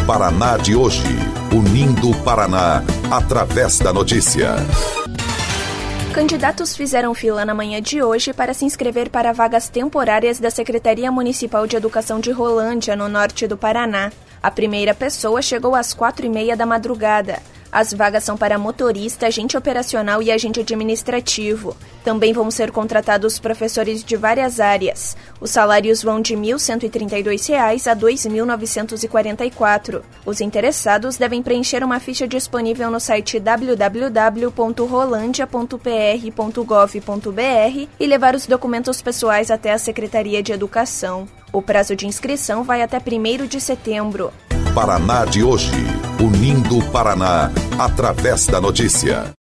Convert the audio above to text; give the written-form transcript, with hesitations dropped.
Paraná de hoje, unindo o Paraná através da notícia. Candidatos fizeram fila na manhã de hoje para se inscrever para vagas temporárias da Secretaria Municipal de Educação de Rolândia, no norte do Paraná. A primeira pessoa chegou às 4h30 da madrugada. As vagas são para motorista, agente operacional e agente administrativo. Também vão ser contratados professores de várias áreas. Os salários vão de R$ 1.132 a R$ 2.944. Os interessados devem preencher uma ficha disponível no site www.rolandia.pr.gov.br e levar os documentos pessoais até a Secretaria de Educação. O prazo de inscrição vai até 1º de setembro. Paraná de hoje, unindo o Paraná através da notícia.